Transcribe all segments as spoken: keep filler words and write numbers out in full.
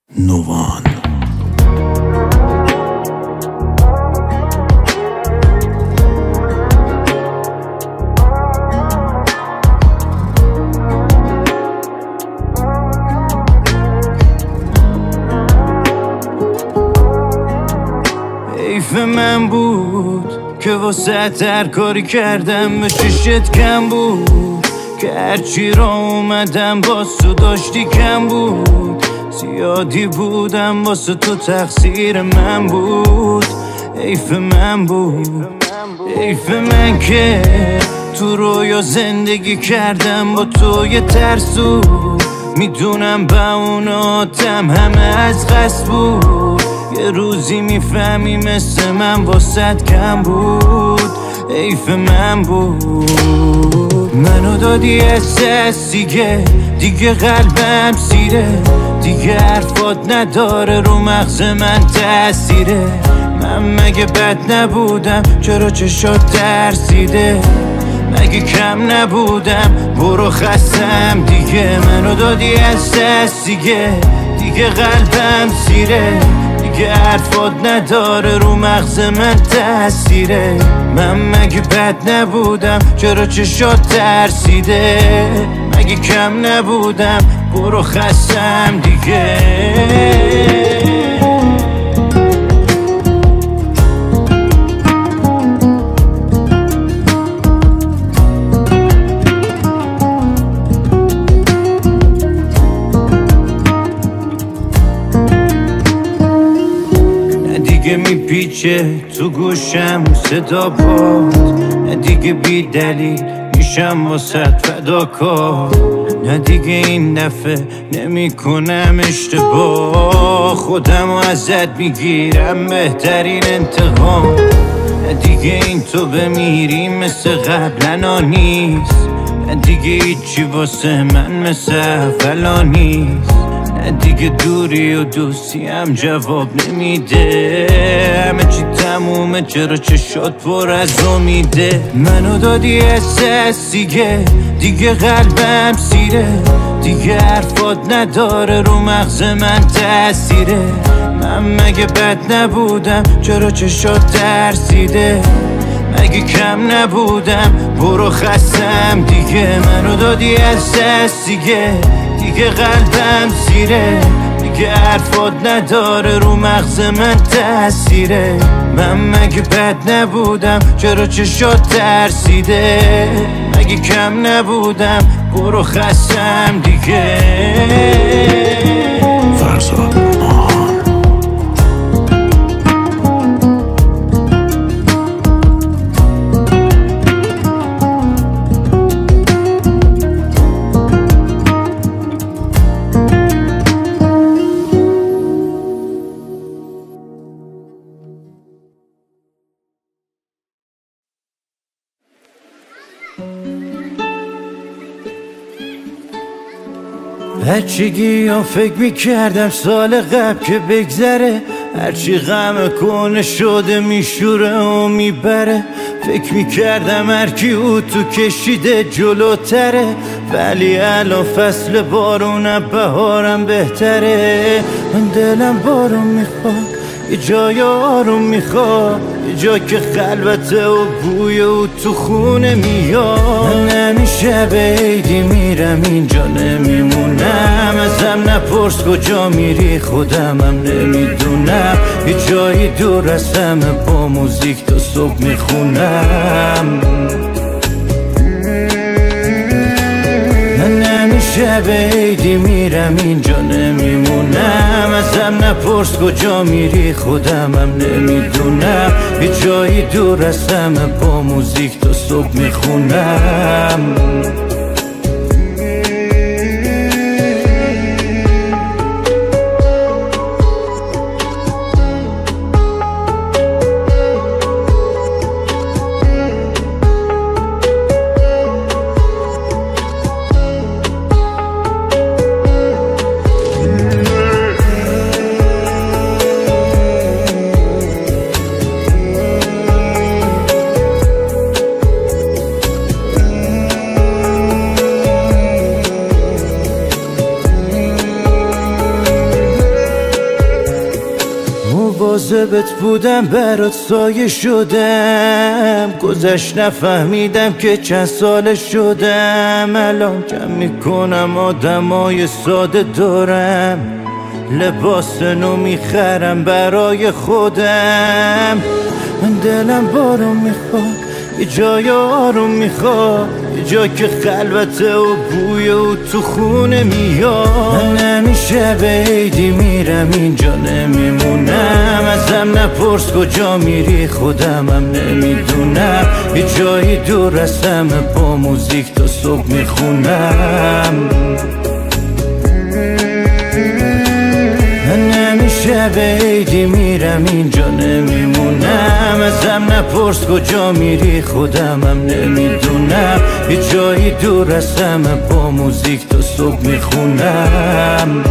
نوان. حیف من بود که واسه هر کاری کردم به چشت کم بود، که هرچی را اومدم باز تو داشتی کم بود. زیادی بودم واسه تو تقصیر من بود. حیف من بود، حیف من که تو رویا زندگی کردم با تو یه ترسو. میدونم با اوناتم همه از قصد بود. یه روزی میفهمی مثل من واسد کم بود. حیف من بود. منو دادی احساس دیگه دیگه قلبم سیره، دیگه حرفات نداره رو مغز من تأثیره. من مگه بد نبودم چرا چشات ترسیده؟ مگه کم نبودم برو خستم دیگه. منو دادی احساس دیگه دیگه قلبم سیره، دیگه حرفات نداره رو مغز من تأثیره. من مگه بد نبودم چرا چشات ترسیده؟ مگه کم نبودم برو خستم دیگه. دیگه میپیچه تو گوشم صدا پاد، نه دیگه بی دلیل میشم واسه فداکار. نه دیگه این دفعه نمی کنم اشتباه، خودم ازت میگیرم بهترین انتقام. نه دیگه این تو بمیری مثل قبلنا نیست، نه دیگه هیچی واسه من مثل اولا نیست. نه دیگه دوری و دوستی هم جواب نمیده، همه چی تمومه چرا چشات پر از امیده. منو دادی احساس دیگه دیگه قلبم سیره، دیگه حرفات نداره رو مغز من تأثیره. من مگه بد نبودم چرا چشات ترسیده؟ مگه کم نبودم برو خستم دیگه. منو دادی احساس دیگه دیگه قلبم سیره، دیگه حرفات نداره رو مغز من تأثیره. من مگه بد نبودم چرا چشات ترسیده؟ مگه کم نبودم برو خستم دیگه. فرزاد هرچی یا فکر میکردم سال قبل که بگذره، هرچی غم کنه شده میشوره و میبره. فکر میکردم هرکی او تو کشیده جلوتره، ولی الان فصل بارون بهارم بهتره. من دلم بارون میخواد یه جای آروم میخواد، یه جا که خلوته و بوی او تو خونه میاد. من همیشه به عیدی میرم اینجا نمیمونم، ازم نپرس کجا میری خودمم نمیدونم. یه جایی دور از همه با موزیک تا صبح میخونم. من همیشه به عیدی میرم اینجا نمیمونم، ازم نپرس کجا میری خودمم نمیدونم. یه جایی دور از همه با موزیک تا صبح میخونم. مواظبت بودم برات سایه شدم، گذشت نفهمیدم که چند سال شدم. الان کم میکنم آدمای ساده دارم، لباس نو میخرم برای خودم. من دلم بارون میخواد، یه جای آروم میخواد، یه جا که خلوته و بوی او تو خونه میاد. من نمیشه به عیدی میرم اینجا نمیمونم، ازم نپرس کجا میری خودمم نمیدونم. یه جایی دور از همه با موزیک تا صبح میخونم. من نمیشه به عیدی میرم اینجا نمیمونم، ازم نپرس کجا میری خودمم نمیدونم. یه جایی دور از همه با موزیک تا صبح میخونم.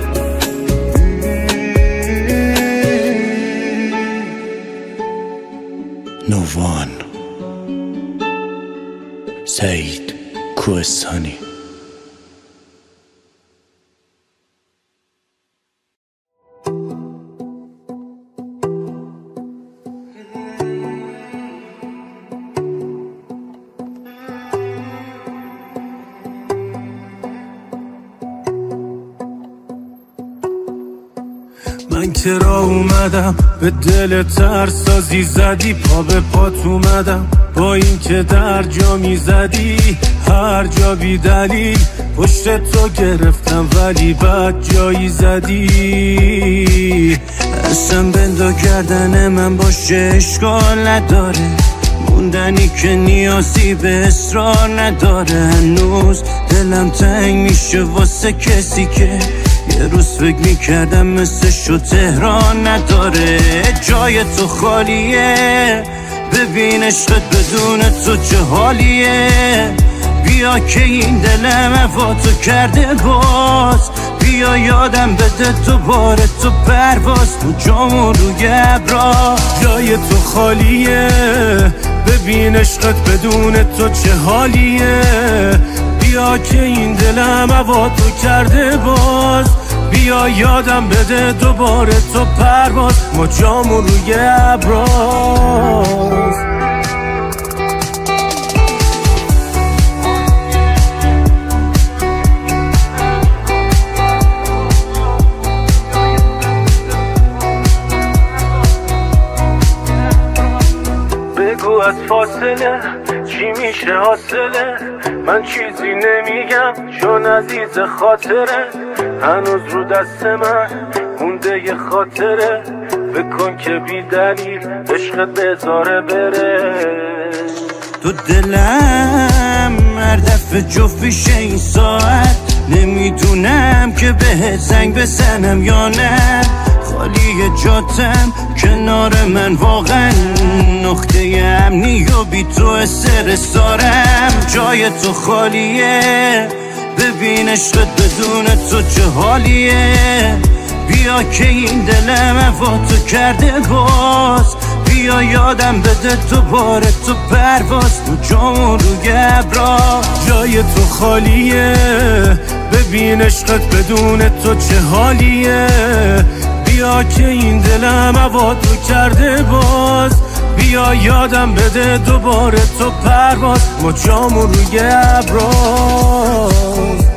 نووان سعید کوهستانی. من کرا اومدم به دل ترسازی زدی، پا به پات اومدم با این که در جا میزدی هر جا بی دلیل پشت تو گرفتم ولی بد جایی زدی. اصلا بندا گردن من باشه اشکال نداره، موندنی که نیازی به اصرار نداره. هنوز دلم تنگ میشه واسه کسی که یه روز فکر میکردم مثل شو تهران نداره. جای تو خالیه، ببین عشقت بدون تو چه حالیه. بیا که این دلم هوا تو کرده باز، بیا یادم بده دوباره تو پرواز تو جامون روی ابرا. جای تو خالیه، ببین عشقت بدون تو چه حالیه. بیا که این دلم هوا تو کرده باز، بیا یادم بده دوباره تو پرواز ما جامون روی ابراز. بگو از فاصله چی میشه حاصله، من چیزی نمیگم چون عزیز خاطره. هنوز رو دست من مونده یه خاطره، بکن که بی دلیل عشقت بذاره بره. تو دلم هر دفعه جفت میشه این ساعت، نمیدونم که بهت زنگ بزنم یا نه. خالی جاتم کنار من واقعا نقطه امنی و بی تو استرسارم. جای تو خالیه، ببین عشقت بدون تو چه حالیه. بیا که این دلم هوا تو کرده باز، بیا یادم بده دوباره تو پرواز تو جامون روی ابرا. جای تو خالیه، ببین عشقت بدون تو چه حالیه. بیا که این دلم هوا تو کرده باز، بیا یادم بده دوباره تو پرواز ما جامون روی ابراز.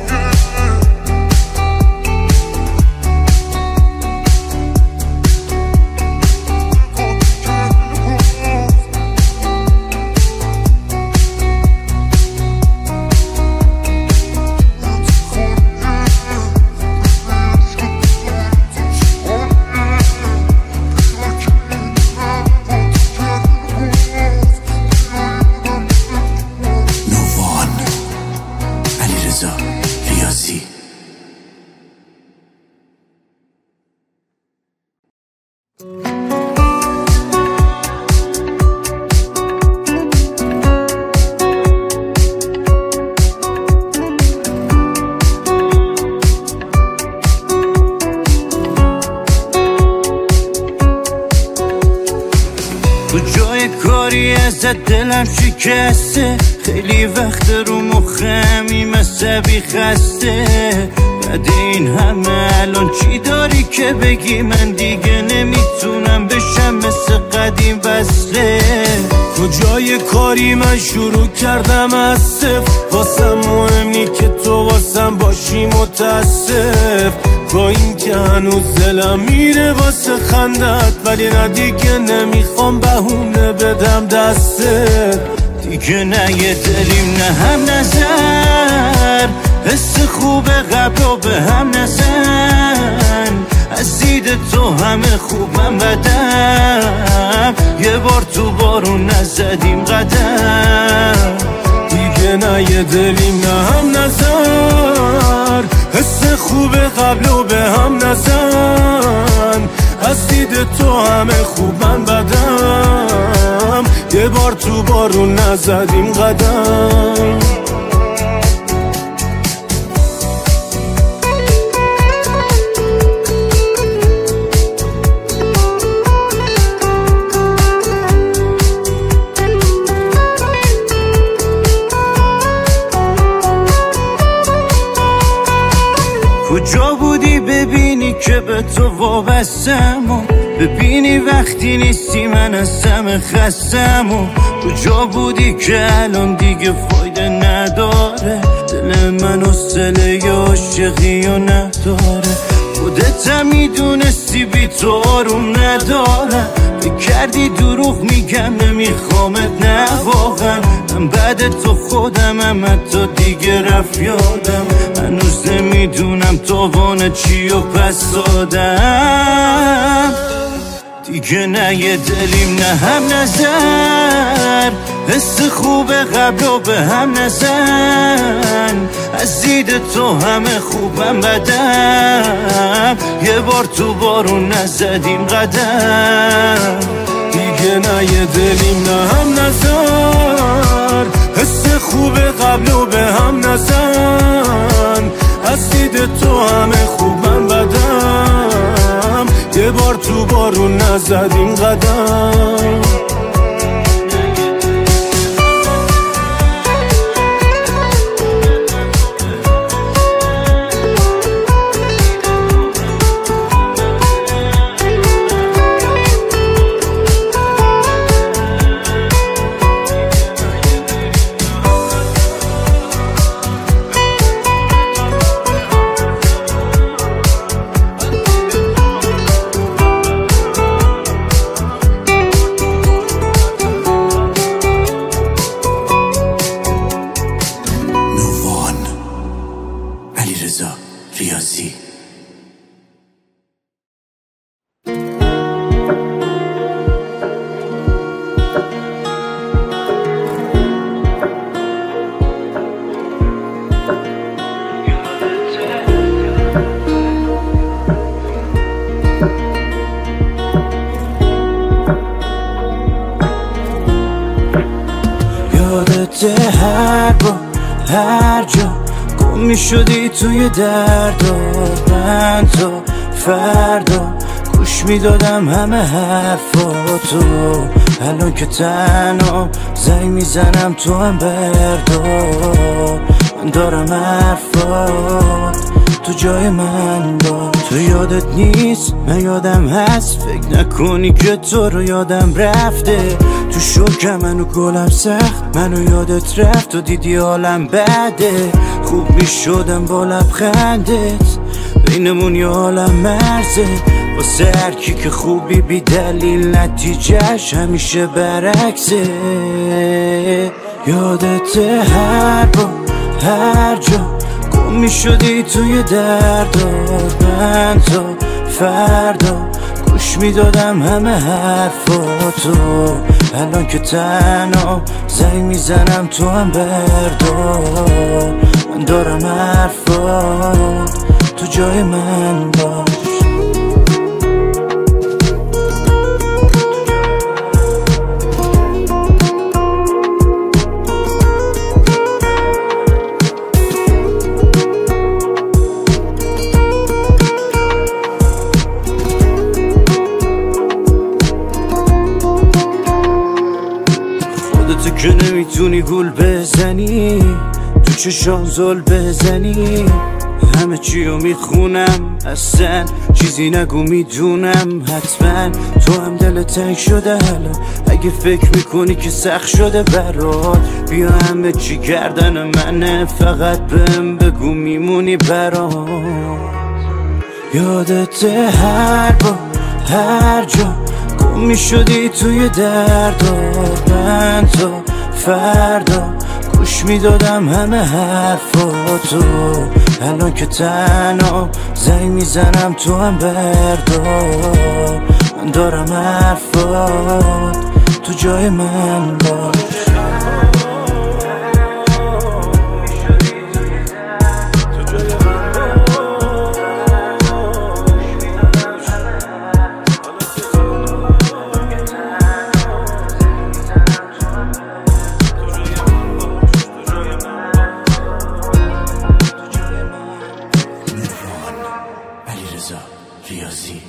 تو جای کاری ازت دلم شکسته، خیلی وقت رو مخم این مصبی خسته. بعد این همه الان چی داری که بگی من دیگه نمیتونم نتونم بشم مثل قدیم وصله. کجای کاری من شروع کردم از صفر، واسم مهم نی که تو واسم باشی متاسف. با این که هنوز دلم میره واسه خندت، ولی نه دیگه نمیخوام بهونه بدم دستت. دیگه نه یه دلیم نه هم نظر، حس خوب قبل رو به هم نزن. از دید تو همه خوبم بدم، یه بار تو بارون نزدیم قدم. دیگه نه یه دلیم نه هم نظر، حس خوب قبل رو به هم نزن. از دید تو همه خوبم بدم، یه بار تو بارون نزدیم قدم. کجا بودی ببینی که به تو وابستم، و ببینی وقتی نیستی من از همه خستم. و کجا بودی که الان دیگه فایده نداره، دل من حوصله ی عاشقی و نداره. خودت هم میدونستی بی تو آروم ندارم، بکردی دروغ میگم نمیخوامت نه واقعا. من بعد تو خودم هم حتی دیگه رفت یادم، هنوز نمیدونم تاوان چی و پس دادم. دیگه نه یه دلیم نه هم نظر، حس خوب قبل رو به هم نزن. از دید تو همه خوبم بدم، یه بار تو بارون نزدیم قدم. دیگه نه یه دلیم نه هم نظر، حس خوب قبل رو به هم نزن. از دید تو همه خوبم بدم، یه بار تو بارون نزدیم قدم. ریاضی یادته هر با هر جا گم می شدی توی درد و من تا فردا گوش می دادم همه حرفاتو. الان که تنها زنگ می زنم تو هم بردار، من دارم حرفات تو جای من با. تو یادت نیست من یادم هست، فکر نکنی که تو رو یادم رفته. تو شوکم منو گلم سخت، منو یادت رفت و دیدی حالم بده. خوب می شدم با لبخندت، بینمون یه حالم مرزه. واسه هر کی که خوبی بی دلیل نتیجهش همیشه برعکسه. یادت هر با هر جا گم می شدی توی درد و من تا فردا گوش می دادم همه حرفاتو. الان که تنها زنگ می زنم تو هم بردار، من دارم حرفات تو جای من باش. تو که نمیتونی گول بزنی، تو چشام زل بزنی، همه چیو میخونم، اصلا چیزی نگو میدونم. حتما تو هم دل تنگ شده الان، اگه فکر میکنی که سخت شده برات، بیا همه چی گردن منه، فقط بهم بگو میمونی برات. یادته هر بار هر جا گم میشدی توی دردا، من تا فردا گوش میدادم همه حرفاتو. الان که تنها زنگ میزنم تو هم بردار، من دارم حرفات تو جای من باش. ریاضی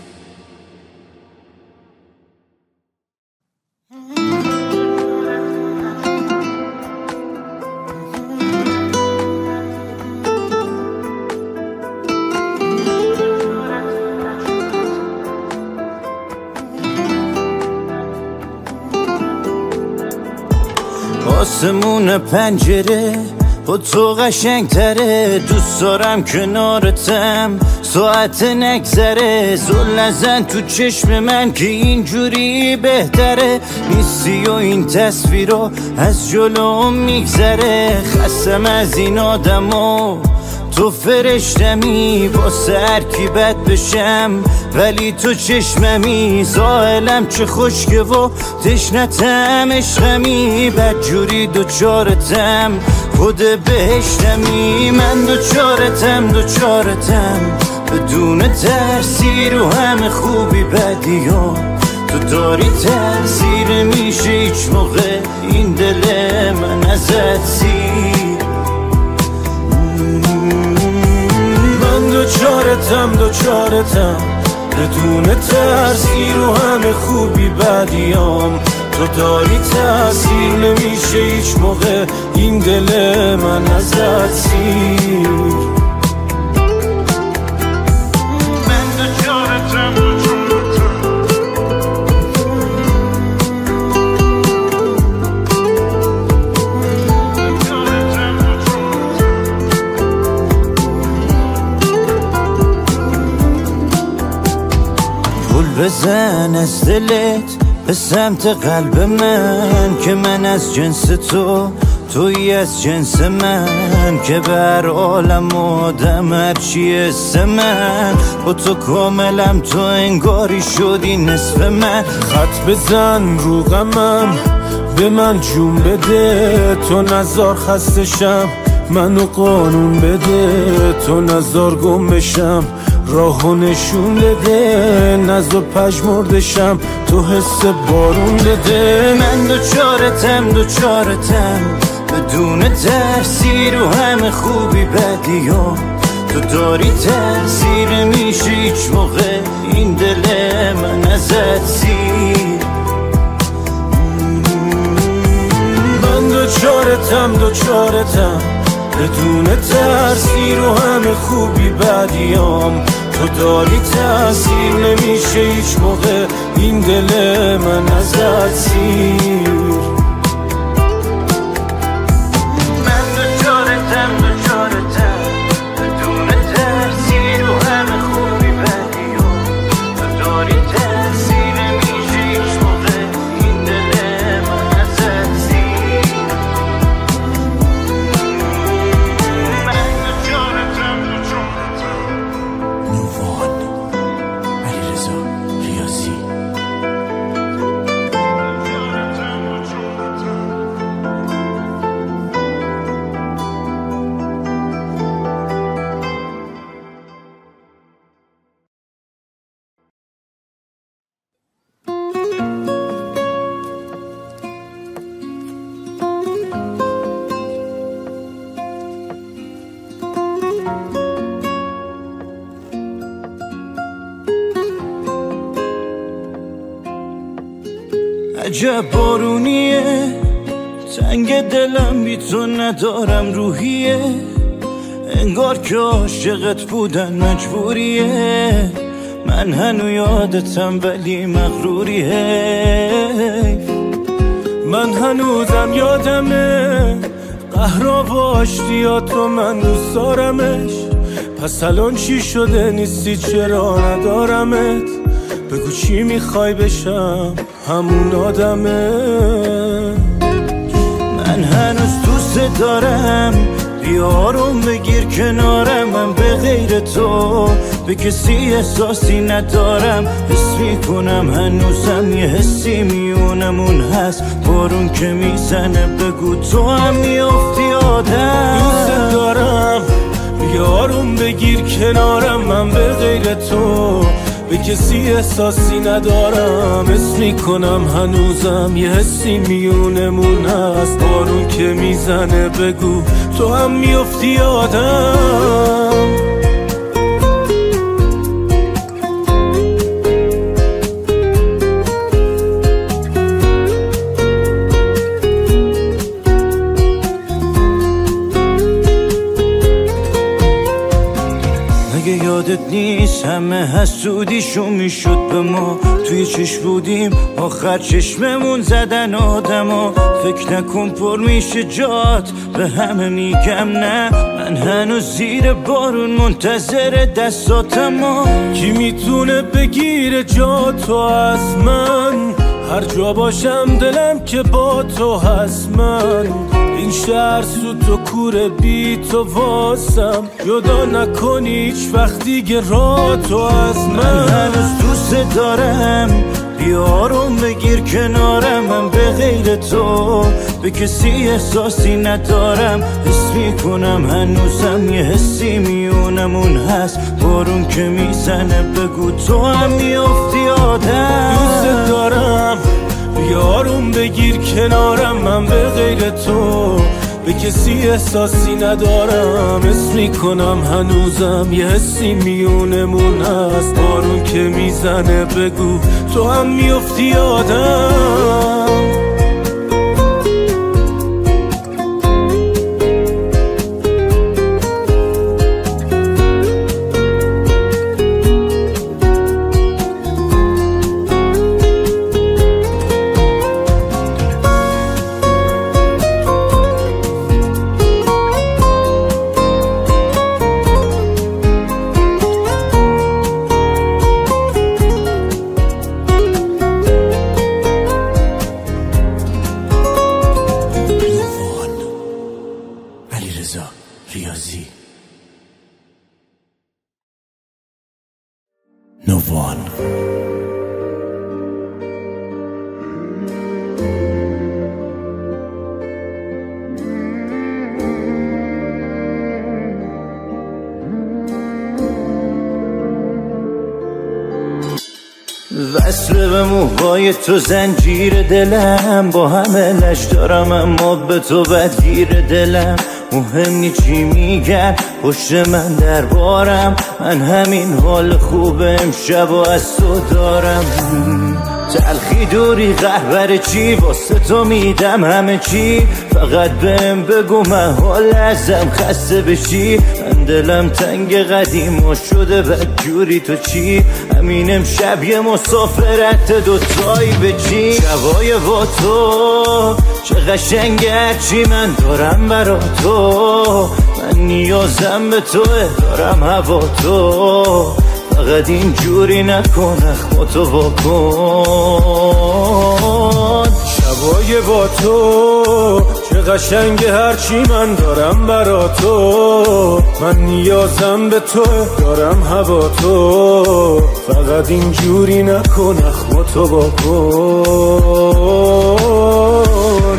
آسمون پنجره با تو قشنگ تره، دوست دارم کنارتم ساعت نگذره. زل نزن تو چشم من که اینجوری بهتره، نیستی و این تصویرو از جلوم میگذره. خستم از این آدمو تو فرشتمی، با سر کی بد بشم ولی تو چشممی. ساحلم چه خشکه و تشنتم عشقمی، بدجوری دوچارتم خود بهشتمی. من دوچارتم دوچارتم بدون ترسی، رو همه خوبی بدیام تو داری تاثیر. میشه هیچ موقع این دل من ازت سیر. من دوچارتم دوچارتم بدون ترسی، رو همه خوبی بدیام تو داری تاثیر. نمیشه هیچ موقع این دل من ازت سیر. من دوچارتم دوچارتم پول بزن از دلت به سمت قلب من، که من از جنس تو توی از جنس من. که بر عالم آدم هرچی اسم من، با تو کاملم تو انگاری شدی نصف من. خط بزن رو غمم به من جون بده، تو نزار خستشم منو قانون بده. تو نزار گم بشم راهو نشون بده، نزار پژمردشم تو حس بارون بده. من دوچارتم دوچارتم بدون ترسی، رو همه خوبی بدیام تو داری تاثیر. میشه هیچ موقع این دل من ازت سیر. من دوچارتم دوچارتم بدون ترسی، رو همه خوبی بدیام تو داری تاثیر. نمیشه هیچ موقع این دل من ازت سیر. من دوچارتم دوچارتم بدون ترسی، رو همه خوبی بدیام تو داری تاثیر. نمیشه هیچ موقع این دل من ازت سیر. من دوچارتم دوچارتم نووان علیرضا ریاضی. عجب بارونیه، تنگ دلم بی تو ندارم روحیه. انگار که عاشقت بودن مجبوریه، من هنو یادتم ولی مغروریه. من هنوزم یادمه قهرا و آشتیات رو من دوست دارمش، پس الان چی شده نیستی چرا ندارمت؟ بگو چی میخوای بشم همون آدمه. من هنوز دوست دارم، بیارم بگیر کنارم، من به غیر تو به کسی احساسی ندارم. حس میکنم هنوزم یه حسی میونمون هست، بارون که میزنه بگو تو هم میافتی آدم. دوست دارم بیارم بگیر کنارم، من به غیر تو به کسی احساسی ندارم. حس میکنم هنوزم یه حسی میونمون هست، بارون که میزنه بگو تو هم میافتی آدم. اگه یادت نیست همه حسودیشون میشد به ما، توی چشم بودیم آخر چشممون زدن آدما. فکر نکن پر میشه جات به همه میگم نه، من هنوز زیر بارون منتظر دستاتم. کی میتونه بگیره جا تو از من؟ هر جا باشم دلم که با تو هست. من این شهر سوت و کوره بی تو واسم، جدا نکنی هیچ وقت دیگه را تو از من. من هنوز دوست دارم، بیارم بگیر کنارم، من به غیر تو به کسی احساسی ندارم. حس میکنم هنوزم یه حسی میونمون هست، بارون که میزنه بگو تو هم میافتی آدم. دوست دارم بیارم بگیر کنارم، من به غیر تو به کسی احساسی ندارم. حس میکنم هنوزم یه حسی میونمون هست، بارون که میزنه بگو تو هم میافتی آدم. ریاضی نووان. وصل به موهای تو زنجیر دلم، با همه لش دارم اما به تو بدگیر دلم. مهم نی چی میگن پشت من دربارم، من همین حال خوب امشب و از تو دارم. تلخی دوری قهبر چی واسه تو میدم همه چی، فقط بهم بگو من حال ازم خسته بشی. من دلم تنگ قدیم و شده بدجوری تو چی، همین امشب یه مسافرت دوتایی به چی. شبای با تو چه قشنگه هرچی من دارم برا تو، من نیازم به توه دارم هوا تو، فقط اینجوری نکن اخماتو واکن. شبای با تو چه قشنگه هرچی من دارم برا تو، من نیازم به تو دارم هوا تو، فقط اینجوری نکن اخماتو واکن.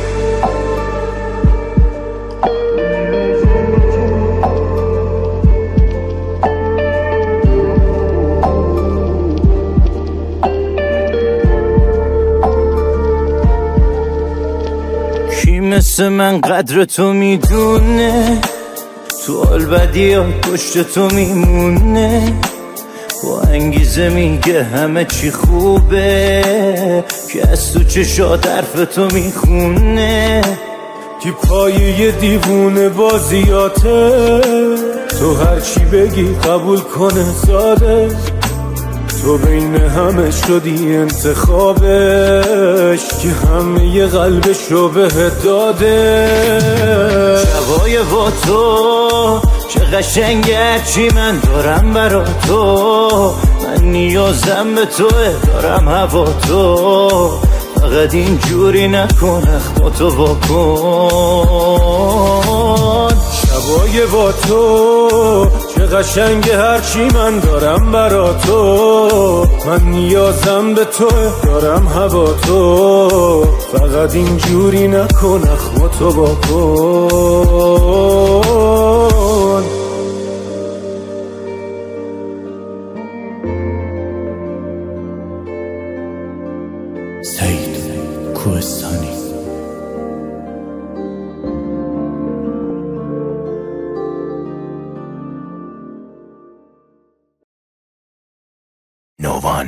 مثل من قدر تو میدونه، تو حال بدی ها پشت تو میمونه، با انگیزه میگه همه چی خوبه، که از تو چشات حرف تو میخونه. کی پایه دیوونه بازیاته، تو هرچی بگی قبول کنه ساده، تو بین همه شدی انتخابش که همه ی قلبشو بهت داده. شبای با تو چه قشنگه، چی من دارم برا تو، من نیازم به توه، دارم هوا تو، فقط اینجوری نکن اخماتو واکن. شبای با تو چه قشنگه، هرچی من دارم برا تو، من نیازم به توه، دارم هوا تو، فقط اینجوری نکن اخماتو واکن. سعید کوهستانی. نووان.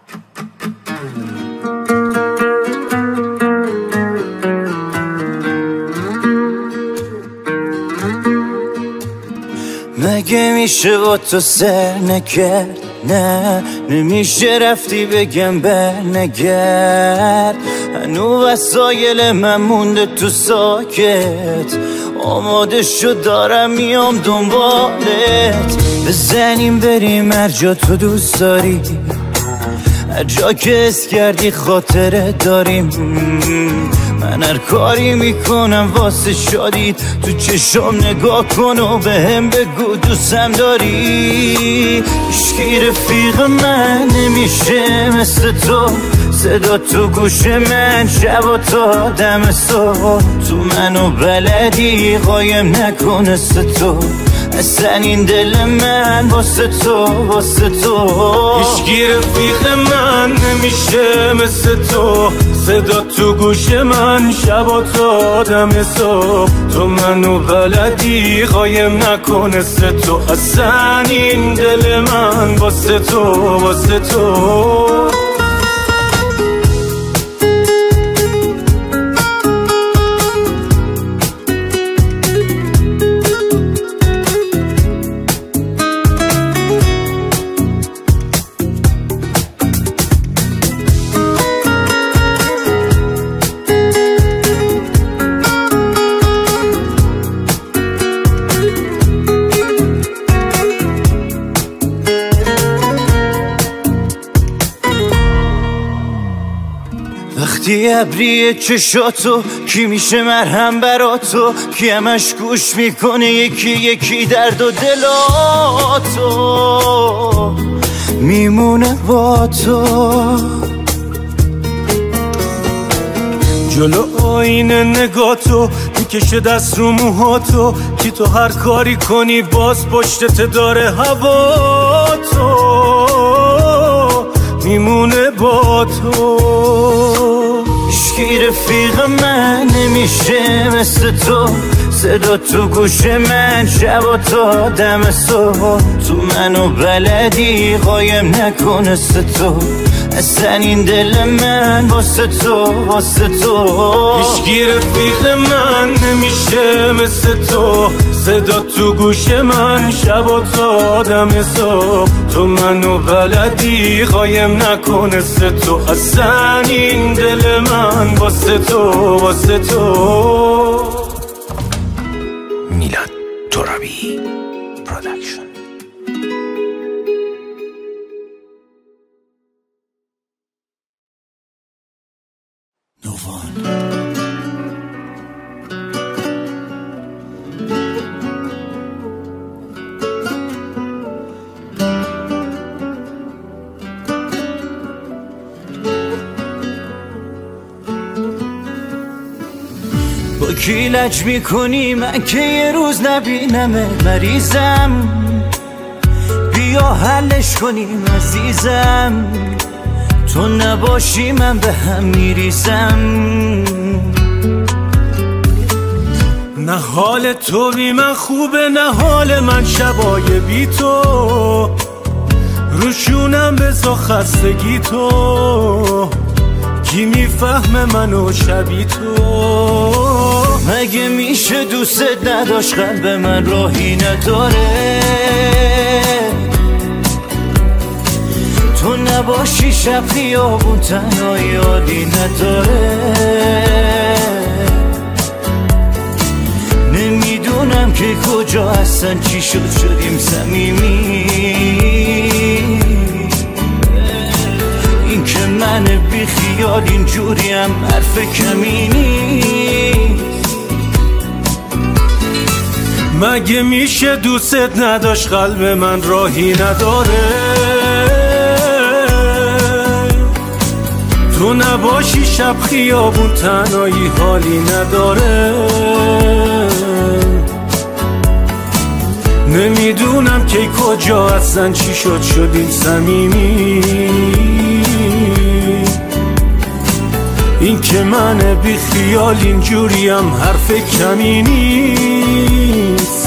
مگه میشه با تو سر نکرد؟ نه نمیشه رفتی بگم بر نگرد، هنو وسایل من مونده تو ساکت، آماده شد دارم میام دنبالت، بزنیم بریم هر جا تو دوست داری، هر جا که اس کردی خاطره داریم، من هر کاری میکنم واسه شادیت، تو چشم نگاه کن و به هم بگو دوستم داری. عشقی رفیق من نمیشه مثل تو، صدا تو گوش من شب و تا دم صبح، تو منو بلدی قایم نکنه تو، اصلا این دل من واسه تو واسه تو. عشقی رفیق من نمیشه مثل تو، صدا تو گوش من شب و تا دم صبح، تو منو بلدی قایم نکنه تو، اصلا این دل من واسه تو واسه تو. وقتی ابریه چشاتو کی میشه مرهم برا تو، کی همش گوش میکنه یکی یکی درد و دلاتو، میمونه با تو. جلو آینه نگاتو میکشه دست رو موهاتو، کی تو هر کاری کنی باز پشتت داره هوا تو، میمونه با تو. عشقی رفیق من نمیشه مثل تو، صدا تو گوش من شب و تا دم صبح، تو منو بلدی قایم نکنه تو، اصلا این دل من واسه تو واسه تو. عشقی رفیق من نمیشه مثل تو، صدا تو گوش من شب و تا دم صبح، تو منو بلدی قایم نکنه تو، اصلا این دل من واسه تو واسه تو. میلاد ترابی پروداکشن. نووان. با کی لج میکنی من که یه روز نبینمه، مریضم بیا حلش کنیم عزیزم، تو نباشی من به هم میریزم. نه حال تو بی من خوبه نه حال من شبای بی تو، روشونم بزا خستگی تو، کی میفهمه منو شبی تو. مگه میشه دوست نداشت قلب من راهی نداره؟ تو نباشی شب خیابون تنهایی حالی نداره. نمیدونم که کجا هستن چی شد شدیم صمیمی. این که من بی خیال اینجوریم حرف کمی نیست. مگه میشه دوست نداشت قلب من راهی نداره؟ تو نباشی شب خیابون تنهایی حالی نداره. نمیدونم که کجا هستن چی شد شدیم صمیمی. این که من بی خیال اینجوریم حرف کمی نیست.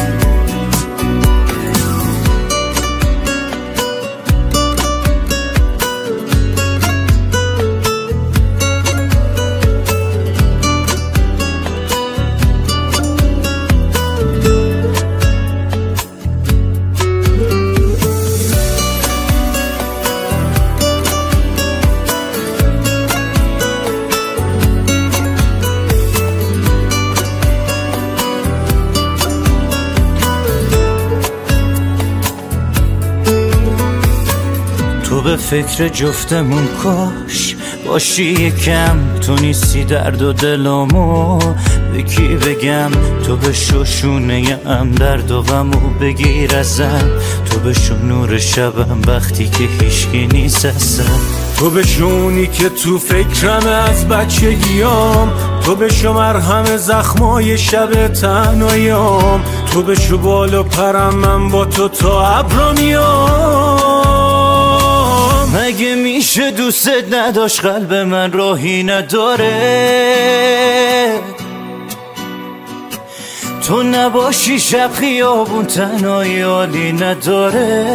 تو به فکر جفتمون کاش باشی یکم. تو نیستی درد و دلامو به کی بگم؟ تو به شوشونه ام درد و غمو بگیر ازم. تو به شو نور شبم وقتی که هیچکی نیست اصلا. تو به شونی که تو فکرم از بچگیام. تو به شو مرهم زخمای شب تنهاییام. تو به شو بال و پرم من با تو تا ابرا میام. مگه میشه دوست نداشت قلب من راهی نداره؟ تو نباشی شب خیابون تنهایی حالی نداره.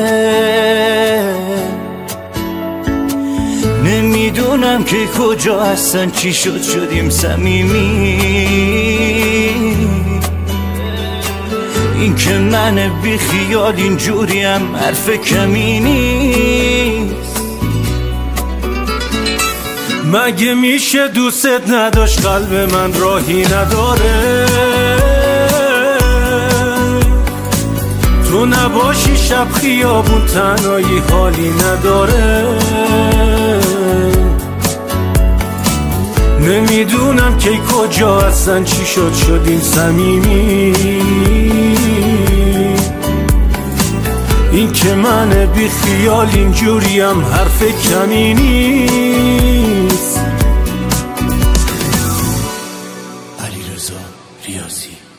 نمیدونم که کجا هستن چی شد شدیم صمیمی. این که من بی خیال اینجوریم حرف کمی نیست. مگه میشه دوست نداشت قلب من راهی نداره؟ تو نباشی شب خیابون تنهایی حالی نداره. نمیدونم که کجا هستن چی شد شدیم صمیمی. این که من بی خیال اینجوریم حرف کمی نیست. علیرضا ریاضی.